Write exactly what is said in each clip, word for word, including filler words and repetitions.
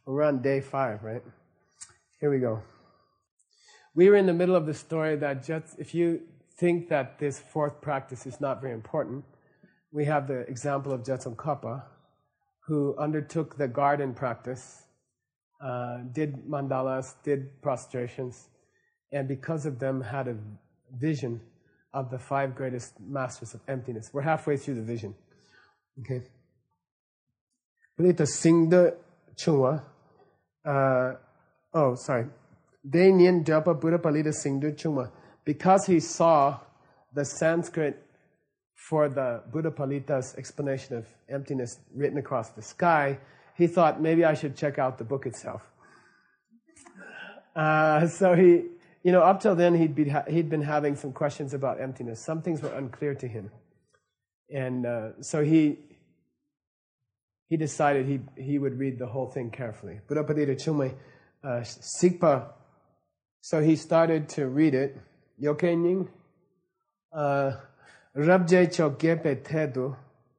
We're on day five, right? Here we go. We were in the middle of the story that just, if you think that this fourth practice is not very important, we have the example of Jetsun-Kappa, who undertook the garden practice, uh, did mandalas, did prostrations, and because of them had a vision of the five greatest masters of emptiness. We're halfway through the vision. Okay. Uh, oh, sorry. Because he saw the Sanskrit for the Buddha Palita's explanation of emptiness written across the sky, he thought maybe I should check out the book itself. Uh, so he, you know, up till then he'd, be, he'd been having some questions about emptiness. Some things were unclear to him. And uh, so he he decided he he would read the whole thing carefully. Buddha Palita Chume uh, Sikpa. So he started to read it. Yokening. Rabje Chogepe Tedu.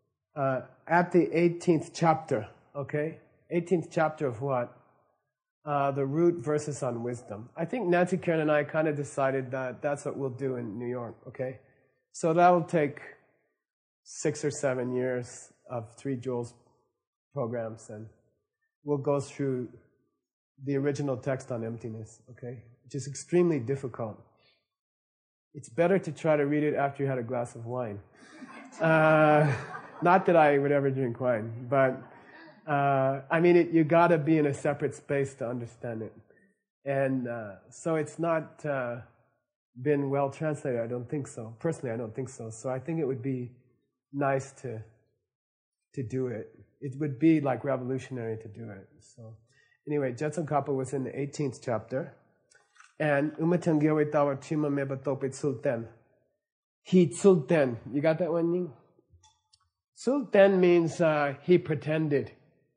At the eighteenth chapter. Okay? eighteenth chapter of what? Uh, the root verses on wisdom. I think Nancy Karen and I kind of decided that that's what we'll do in New York. Okay? So that'll take six or seven years of Three Jewels programs, and we'll go through the original text on emptiness, okay? Which is extremely difficult. It's better to try to read it after you had a glass of wine. Uh, not that I would ever drink wine, but uh, I mean, it, you gotta be in a separate space to understand it. And uh, so it's not uh, been well translated, I don't think so. Personally, I don't think so. So I think it would be nice to to do it. It would be like revolutionary to do it. So anyway, Jetsun-Kappa was in the eighteenth chapter. And Umatangyewe Tawa Chima Meba Topit Sultan. He Sultan. You got that one, Ying? Sultan means uh, he pretended.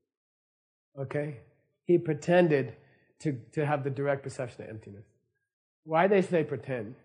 Okay? He pretended to, to have the direct perception of emptiness. Why they say pretend?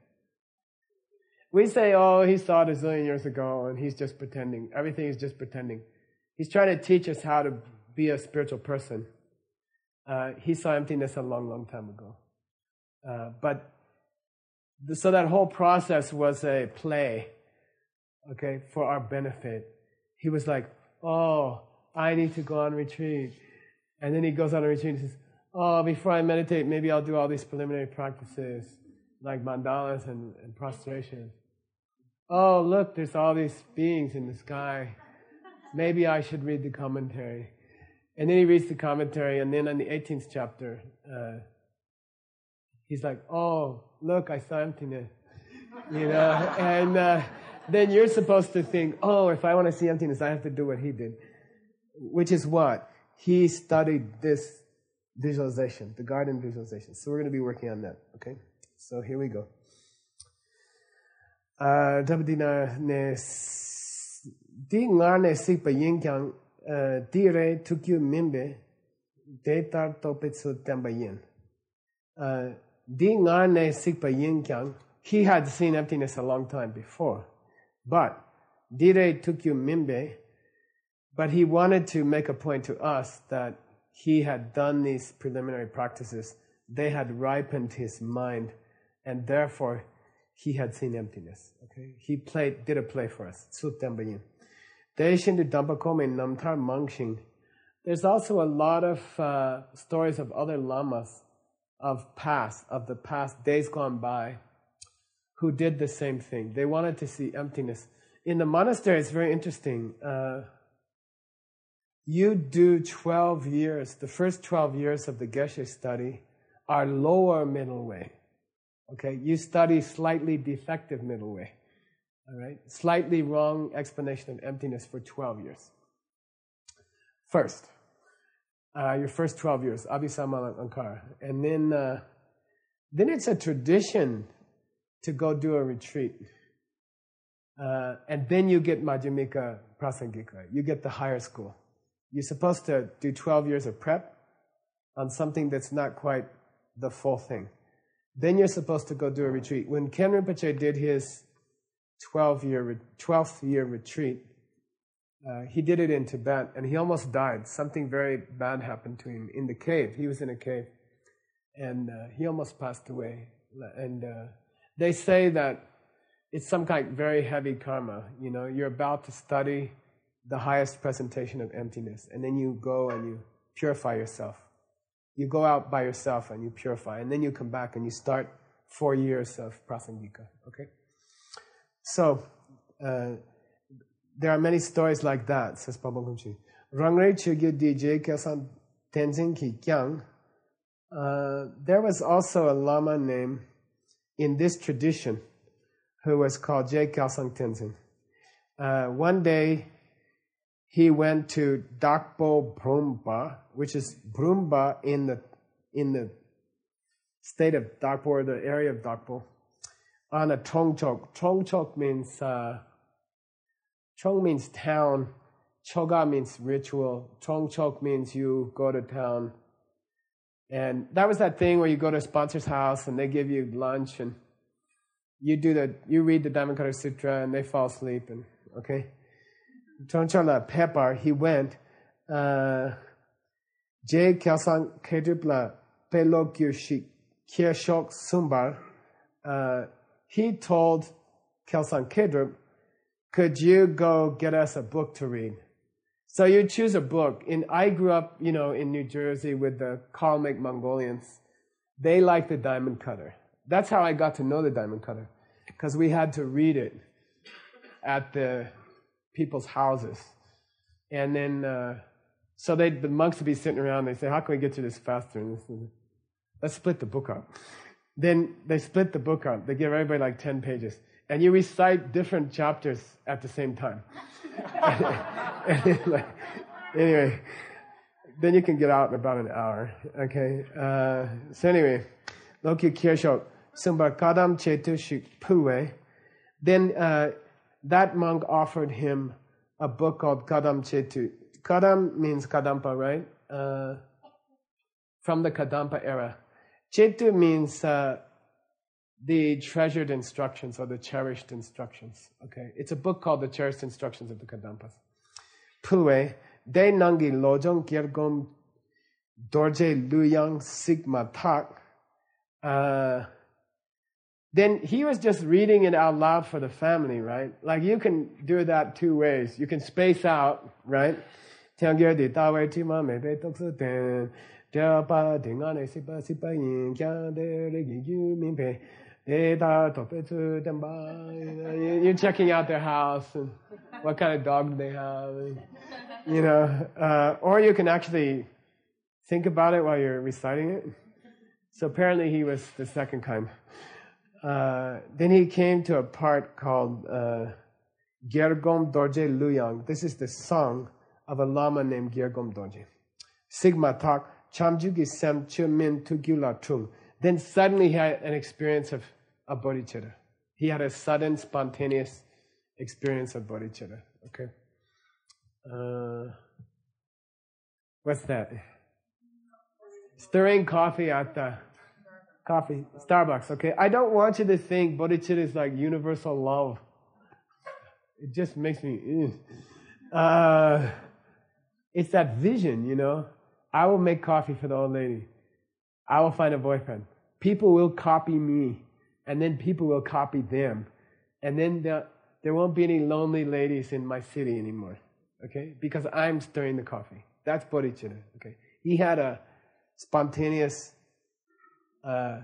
We say, oh, he saw it a zillion years ago and he's just pretending. Everything is just pretending. He's trying to teach us how to be a spiritual person. Uh, he saw emptiness a long, long time ago. Uh, but, the, so that whole process was a play, okay, for our benefit. He was like, oh, I need to go on retreat. And then he goes on a retreat and says, oh, before I meditate, maybe I'll do all these preliminary practices, like mandalas and, and prostration. Oh, look, there's all these beings in the sky. Maybe I should read the commentary. And then he reads the commentary, and then in the eighteenth chapter, uh, he's like, oh, look, I saw emptiness. You know? And uh, then you're supposed to think, oh, if I want to see emptiness, I have to do what he did. Which is what? He studied this visualization, the garden visualization. So we're going to be working on that, okay? So here we go. Dabdina ne di ngane sikpa yinkyang di re tukyu mimbe detar topitsu temba yin. Di ngane sikpa yinkyang, he had seen emptiness a long time before. But di re tukyu mimbe, but he wanted to make a point to us that he had done these preliminary practices. They had ripened his mind, and therefore he had seen emptiness. Okay, he played, did a play for us. There's also a lot of uh, stories of other lamas of past, of the past days gone by, who did the same thing. They wanted to see emptiness. In the monastery, it's very interesting. Uh, you do twelve years, the first twelve years of the Geshe study are lower middle way. Okay, you study slightly defective middle way. All right, slightly wrong explanation of emptiness for twelve years. First, uh, your first twelve years, Abhisamalankara, and then uh, then it's a tradition to go do a retreat, uh, and then you get Madhyamika Prasangika. You get the higher school. You're supposed to do twelve years of prep on something that's not quite the full thing. Then you're supposed to go do a retreat. When Ken Rinpoche did his twelve-year, twelfth year retreat, Uh, he did it in Tibet, and he almost died. Something very bad happened to him in the cave. He was in a cave, and uh, he almost passed away. And uh, they say that it's some kind of very heavy karma. You know, you're about to study the highest presentation of emptiness, and then you go and you purify yourself. You go out by yourself and you purify, and then you come back and you start four years of prasangika. Okay, so. Uh, There are many stories like that, says Pablo Kumchi. Rangrei Chugyu D J Kelsang Tenzin Ki Kyang. There was also a lama named in this tradition who was called J. Kelsang Tenzin. Uh, one day he went to Dakpo Brumba, which is Brumba in the in the state of Dakpo, or the area of Dakpo, on a Trongchok. Trongchok means uh, Trong means town, Choga means ritual, Trongchok means you go to town. And that was that thing where you go to a sponsor's house and they give you lunch and you do the, you read the Dhammapada Sutra and they fall asleep, and okay. Trongchola Pepar, he went, J. Kelsang Kedripla Pelokyu Kiershok Sumbar, he told Kelsang Kedrup, could you go get us a book to read? So you choose a book. And I grew up, you know, in New Jersey with the Kalmyk Mongolians. They like the Diamond Cutter. That's how I got to know the Diamond Cutter, because we had to read it at the people's houses. And then, uh, so they, the monks would be sitting around, they say, how can we get through this faster? And this, let's split the book up. Then they split the book up. They give everybody like ten pages. And you recite different chapters at the same time. Anyway, then you can get out in about an hour. Okay. Uh, so anyway, Lokyu Kiershok Sumbar Kadam Chetu Shik Puwe. Then uh, that monk offered him a book called Kadam Chetu. Kadam means Kadampa, right? Uh, from the Kadampa era. Chetu means uh, the treasured instructions or the cherished instructions. Okay, it's a book called The Cherished Instructions of the Kadampas. Pulwe, De Nangi Lojong Gyergom Dorje Luyang Sigma Tak. Uh, then he was just reading it out loud for the family, right? Like you can do that two ways. You can space out, right? You're checking out their house and what kind of dog they have, and, you know. Uh, or you can actually think about it while you're reciting it. So apparently he was the second kind. Uh, then he came to a part called uh, Gyergom Dorje Luyang. This is the song of a lama named Gyergom Dorje. Sigma Tak Chamjugi Sem Chumin Tugula Tung. Then suddenly he had an experience of, of bodhicitta. He had a sudden, spontaneous experience of bodhicitta. Okay. Uh, what's that? Stirring coffee at the coffee Starbucks. Okay. I don't want you to think bodhicitta is like universal love. It just makes me. Uh, it's that vision, you know. I will make coffee for the old lady. I will find a boyfriend. People will copy me, and then people will copy them. And then the, there won't be any lonely ladies in my city anymore, okay? Because I'm stirring the coffee. That's bodhicitta, okay? He had a spontaneous, uh,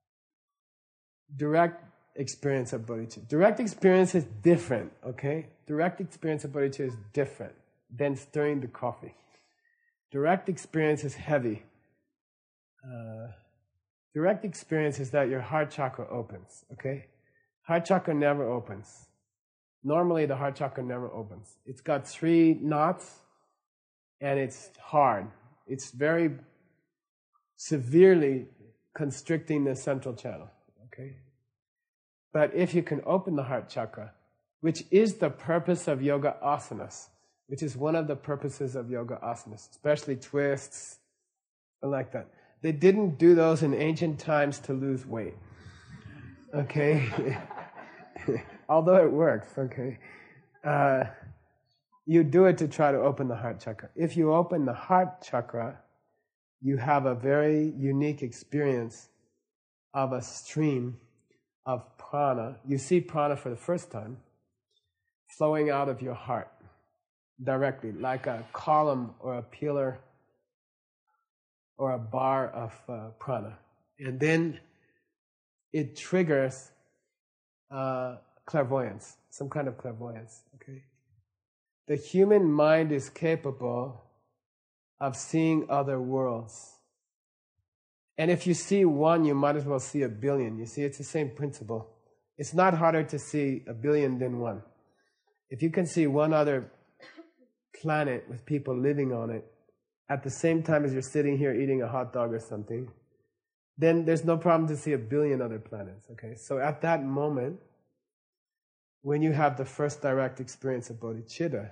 direct experience of bodhicitta. Direct experience is different, okay? Direct experience of bodhicitta is different than stirring the coffee. Direct experience is heavy. Uh, direct experience is that your heart chakra opens, okay? Heart chakra never opens. Normally, the heart chakra never opens. It's got three knots, and it's hard. It's very severely constricting the central channel, okay? But if you can open the heart chakra, which is the purpose of yoga asanas, which is one of the purposes of yoga asanas, especially twists and like that. They didn't do those in ancient times to lose weight, okay? Although it works, okay? Uh, you do it to try to open the heart chakra. If you open the heart chakra, you have a very unique experience of a stream of prana. You see prana for the first time flowing out of your heart directly, like a column or a pillar or a bar of uh, prana. And then it triggers uh, clairvoyance, some kind of clairvoyance, okay? The human mind is capable of seeing other worlds. And if you see one, you might as well see a billion. You see, it's the same principle. It's not harder to see a billion than one. If you can see one other planet with people living on it at the same time as you're sitting here eating a hot dog or something, then there's no problem to see a billion other planets, okay? So at that moment, when you have the first direct experience of bodhicitta,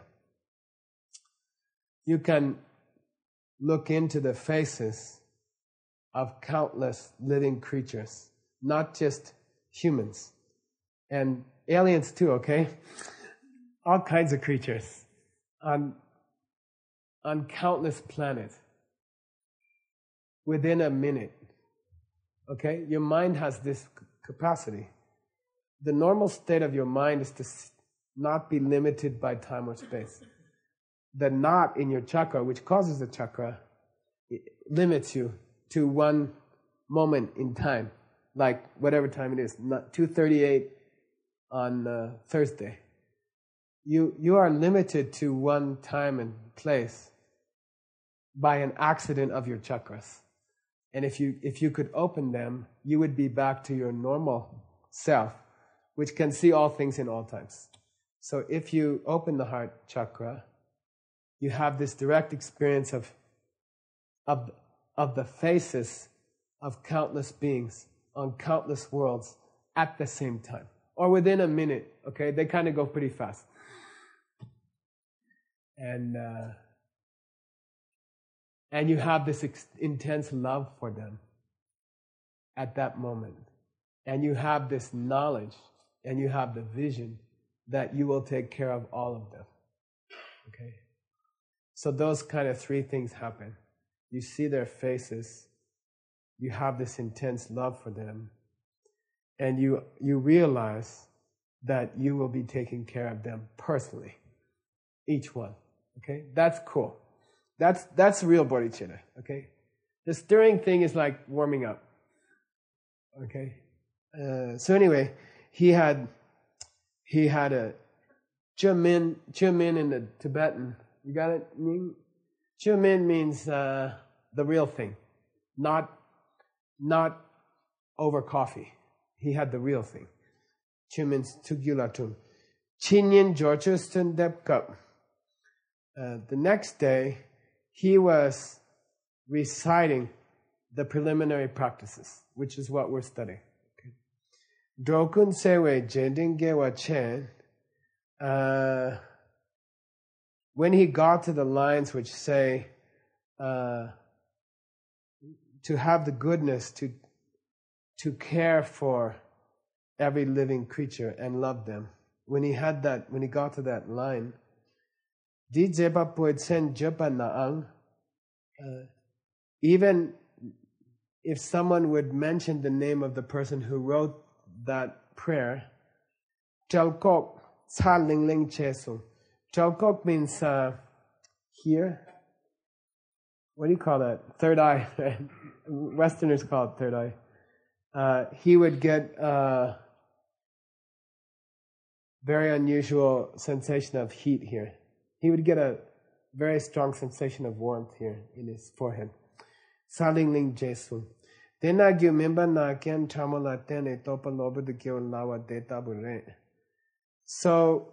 you can look into the faces of countless living creatures, not just humans, and aliens too, okay? All kinds of creatures on, on countless planets within a minute, okay? Your mind has this capacity. The normal state of your mind is to not be limited by time or space. The knot in your chakra, which causes the chakra, limits you to one moment in time, like whatever time it is, two thirty-eight on uh, Thursday. You, you are limited to one time and place by an accident of your chakras. And if you, if you could open them, you would be back to your normal self, which can see all things in all times. So if you open the heart chakra, you have this direct experience of, of, of the faces of countless beings on countless worlds at the same time, or within a minute, okay? They kind of go pretty fast. And, uh, and you have this ex- intense love for them at that moment. And you have this knowledge and you have the vision that you will take care of all of them, okay? So those kind of three things happen. You see their faces, you have this intense love for them, and you you realize that you will be taking care of them personally, each one. Okay, that's cool. That's that's real bodhicitta. Okay, the stirring thing is like warming up. Okay, uh, so anyway, he had he had a Chumin Chumin in the Tibetan. You got it? Chumin means uh, the real thing, not not over coffee. He had the real thing. Chumin's Tugulatum. Chinyin Georgeston Depkup. The next day, he was reciting the preliminary practices, which is what we're studying. Drokun Sewe Jendin Gewa Chen. When he got to the lines which say, uh, to have the goodness to to care for every living creature and love them, when he had that, when he got to that line, even if someone would mention the name of the person who wrote that prayer, Chalkok Cha Ling Ling Chesu. Chalkok means uh, here. What do you call that? Third eye. Westerners call it third eye. Uh, he would get a very unusual sensation of heat here. He would get a very strong sensation of warmth here in his forehead. Saling Ling Jesu. Dena gyu member na ken chamala tene topa loba de gyo lawa deta bure. So,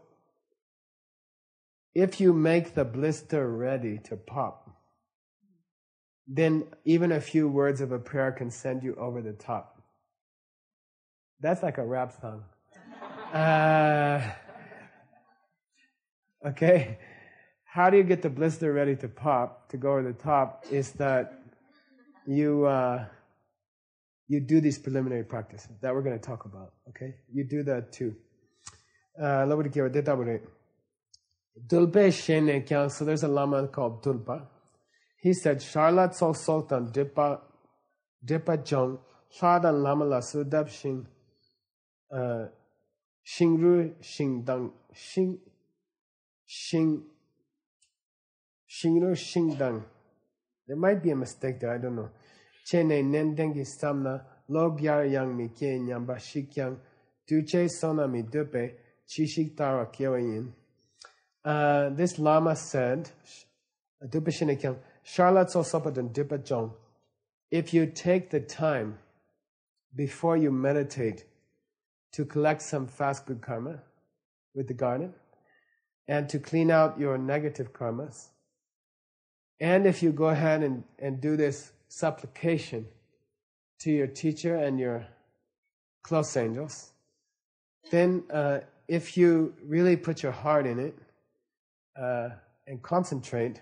if you make the blister ready to pop, then even a few words of a prayer can send you over the top. That's like a rap song. Uh, okay? How do you get the blister ready to pop, to go over the top, is that you uh, you do these preliminary practices that we're going to talk about, okay? You do that too. Uh, Dulpe Shene Kyang, so there's a Lama called Dulpa. He said, Charlotte Sol Sultan Dipa Dipa Jong, Shadan Lama La Sudab Shing uh Shingru Shingdang Shing Shing Shingru Shingdang. There might be a mistake there, I don't know. Chene Nendengi Samna, Log Yar Yang Mi Kye Nyamba Shikyang, Duche Sona Mi Dupe, Chishik Tara Kyoyin. Uh, this Lama said, Dupashinikyang, Charlotte Sosopadan Dipajong, if you take the time before you meditate to collect some fast good karma with the garden, and to clean out your negative karmas, and if you go ahead and, and do this supplication to your teacher and your close angels, then uh, if you really put your heart in it, Uh, and concentrate,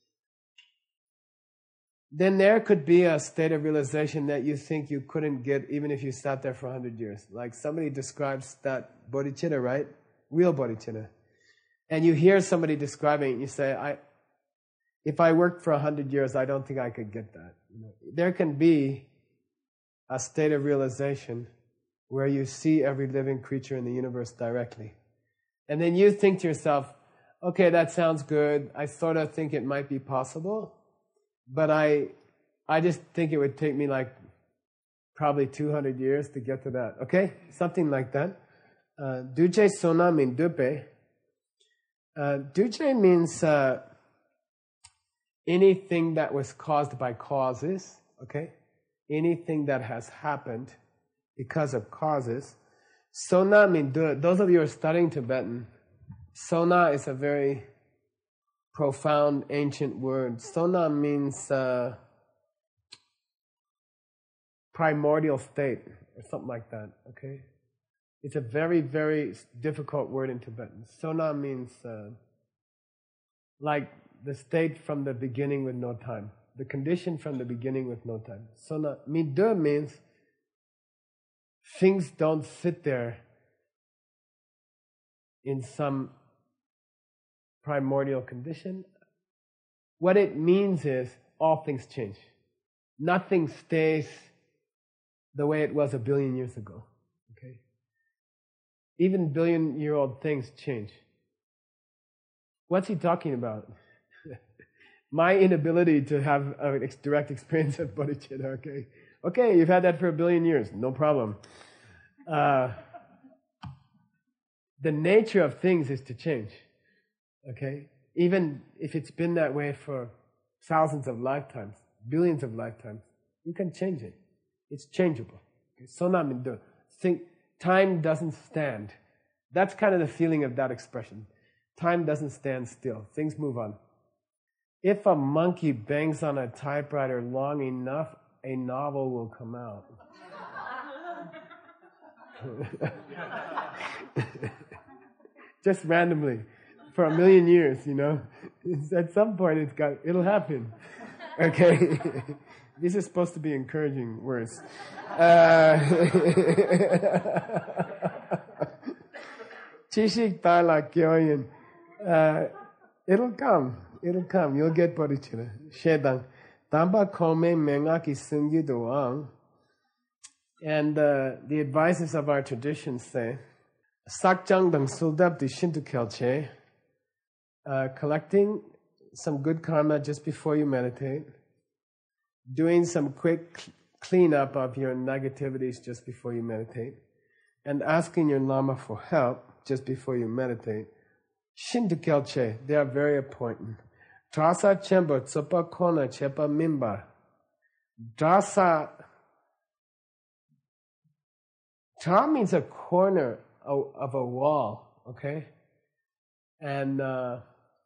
then there could be a state of realization that you think you couldn't get even if you sat there for a hundred years. Like somebody describes that bodhicitta, right? Real bodhicitta. And you hear somebody describing it and you say, I, if I worked for a hundred years, I don't think I could get that. You know, there can be a state of realization where you see every living creature in the universe directly. And then you think to yourself, okay, that sounds good. I sort of think it might be possible, but I I just think it would take me like probably two hundred years to get to that. Okay? Something like that. Uh, Duche sona means dupe. Uh, duche means uh, anything that was caused by causes. Okay? Anything that has happened because of causes. Sona means du. Those of you who are studying Tibetan, Sona is a very profound ancient word. Sona means uh, primordial state or something like that, okay? It's a very, very difficult word in Tibetan. Sona means uh, like the state from the beginning with no time. The condition from the beginning with no time. Sona. Midde means things don't sit there in some primordial condition. What it means is all things change. Nothing stays the way it was a billion years ago. Okay? Even billion-year-old things change. What's he talking about? My inability to have a direct experience of bodhicitta. Okay, okay, you've had that for a billion years. No problem. Uh, the nature of things is to change. Okay? Even if it's been that way for thousands of lifetimes, billions of lifetimes, you can change it. It's changeable. Okay? Think time doesn't stand. That's kind of the feeling of that expression. Time doesn't stand still. Things move on. If a monkey bangs on a typewriter long enough, a novel will come out. Just randomly. For a million years, you know. At some point, it's got, it'll happen. Okay? These are supposed to be encouraging words. Chishik Tala Kyoyin. It'll come. It'll come. You'll get bodhicitta. Shedang. Tamba Kome Mengaki Sungi Doang. And uh, the advices of our tradition say, Sakjang Dang Suldab Di Shintu Kelche. Uh, collecting some good karma just before you meditate, doing some quick cl- cleanup of your negativities just before you meditate, and asking your Lama for help just before you meditate. Shintu Kelche, they are very important. Drasa Chemba Tsopa Kona Chepa Mimba. Drasa, Tra means a corner of, of a wall, okay? And uh,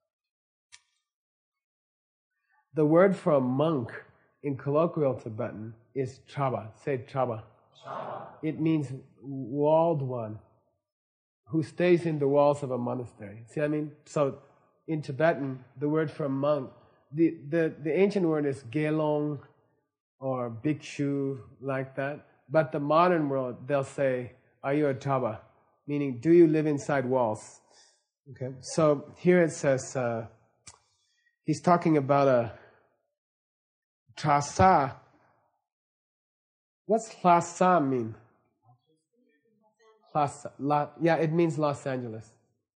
the word for a monk in colloquial Tibetan is chaba. Say chaba. Chaba. It means walled one who stays in the walls of a monastery. See what I mean? So in Tibetan, the word for monk, the, the, the ancient word is gelong or bhikshu, like that. But the modern world, they'll say, are you a chaba? Meaning, do you live inside walls? Okay, so here it says, uh, he's talking about a trasa. What's Lhasa mean? Lhasa, La, yeah, it means Los Angeles.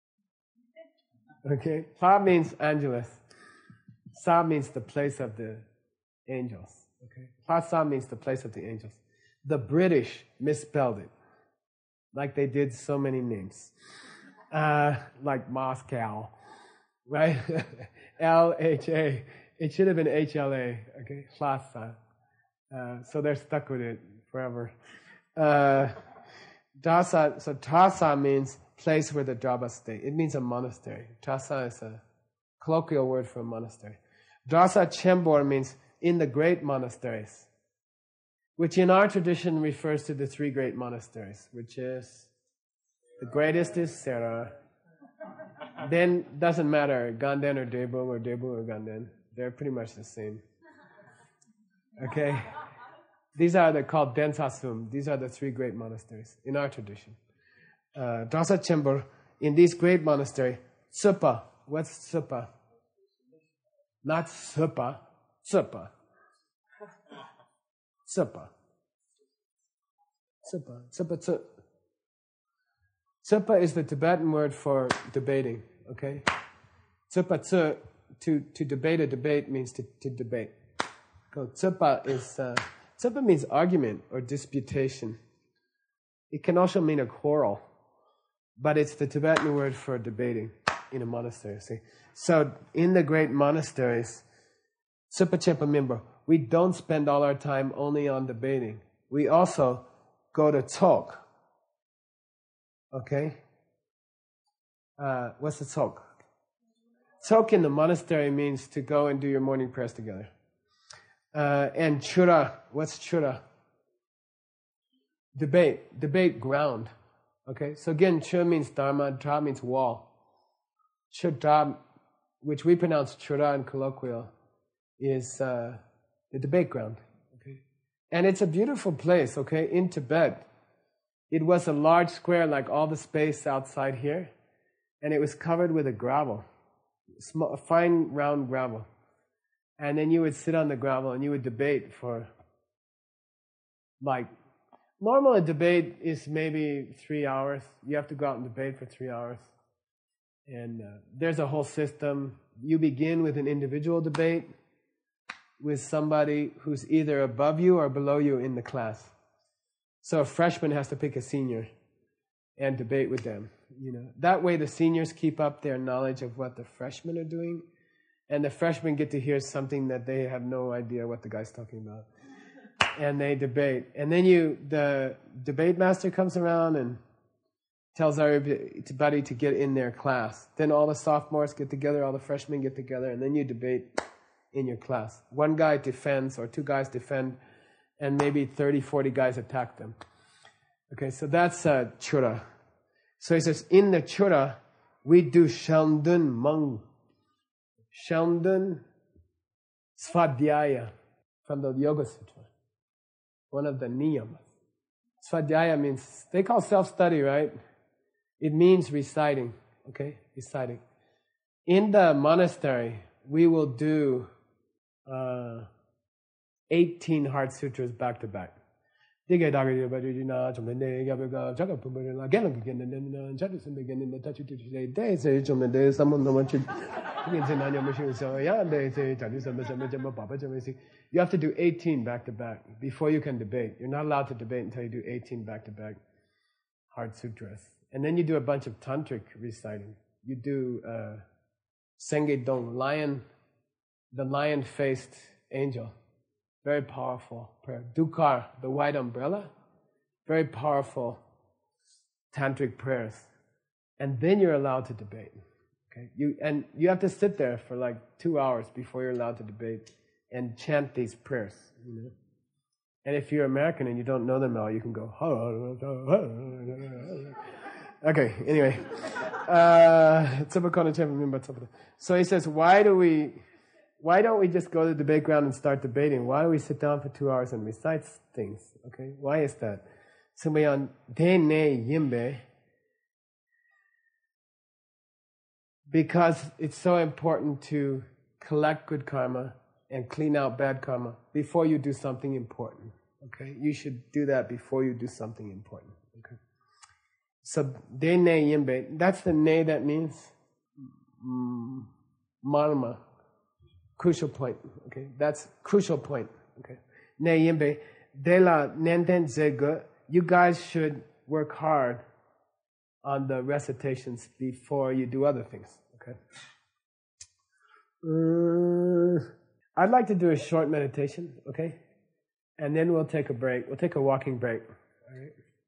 Okay, La means Angeles. Sa means the place of the angels. Okay, Lhasa means the place of the angels. The British misspelled it, like they did so many names, uh, like Moscow, right? L H A. It should have been H L A. Okay, Lhasa. Uh, so they're stuck with it forever. Uh, Dasa, so Trasa means place where the Drapa stay. It means a monastery. Trasa is a colloquial word for a monastery. Dasa Chembor means in the great monasteries, which in our tradition refers to the three great monasteries, which is, the greatest is Sera. Then doesn't matter, Ganden or Debung or Debung or Ganden. They're pretty much the same. Okay? These are the called Densasum. These are the three great monasteries in our tradition. Uh, Dasa Chembor, in these great monasteries, Tsupa. What's Tsupa? Not Tsupa. Tsupa. Tsupa. Tsupa. Tsupa. Tsupa. Tsupa is the Tibetan word for debating. Okay? Tsupa tsu, to, to debate a debate means to, to debate. So tsupa is, uh, tsupa means argument or disputation. It can also mean a quarrel, but it's the Tibetan word for debating in a monastery. See? So in the great monasteries, Tsupa Chepa Mimbo, we don't spend all our time only on debating. We also go to talk. Okay? Uh, what's the talk? Talk in the monastery means to go and do your morning prayers together. Uh, and chura, what's chura? Debate, debate ground. Okay, so again, chura means dharma, dra means wall. Chura, which we pronounce chura in colloquial, is uh, the debate ground. Okay, and it's a beautiful place. Okay, in Tibet, it was a large square like all the space outside here, and it was covered with a gravel, small, fine round gravel. And then you would sit on the gravel and you would debate for, like, normal a debate is maybe three hours. You have to go out and debate for three hours. And uh, there's a whole system. You begin with an individual debate with somebody who's either above you or below you in the class. So a freshman has to pick a senior and debate with them. You know, that way the seniors keep up their knowledge of what the freshmen are doing. And the freshmen get to hear something that they have no idea what the guy's talking about. And they debate. And then you, the debate master comes around and tells everybody to get in their class. Then all the sophomores get together, all the freshmen get together, and then you debate in your class. One guy defends, or two guys defend, and maybe thirty, forty guys attack them. Okay, so that's uh, chura. So he says, in the chura, we do shandun mang. Shandun Svadhyaya from the Yoga Sutra, one of the niyamas. Svadhyaya means, they call self-study, right? It means reciting, okay? Reciting. In the monastery, we will do uh, eighteen Heart Sutras back to back. So you have to do eighteen back to back before you can debate. You're not allowed to debate until you do eighteen back to back Heart Sutras. And then you do a bunch of tantric reciting. You do uh, Senge Dong, lion, the lion-faced angel. Very powerful prayer. Dukar, the white umbrella. Very powerful tantric prayers. And then you're allowed to debate. Okay, you and you have to sit there for like two hours before you're allowed to debate and chant these prayers. You know, and if you're American and you don't know them all, you can go. Okay. Anyway, uh, so he says, why do we? Why don't we just go to the debate ground and start debating? Why do we sit down for two hours and recite things? Okay, why is that? Sumbayan dene yimbe because it's so important to collect good karma and clean out bad karma before you do something important. Okay, you should do that before you do something important. Okay, so de ne yinbe. That's the ne that means mm, marma, crucial point. Okay, that's crucial point. Okay, ne yinbe de la nenden zega. You guys should work hard on the recitations before you do other things. Okay. Uh, I'd like to do a short meditation. Okay. And then we'll take a break. We'll take a walking break. All right.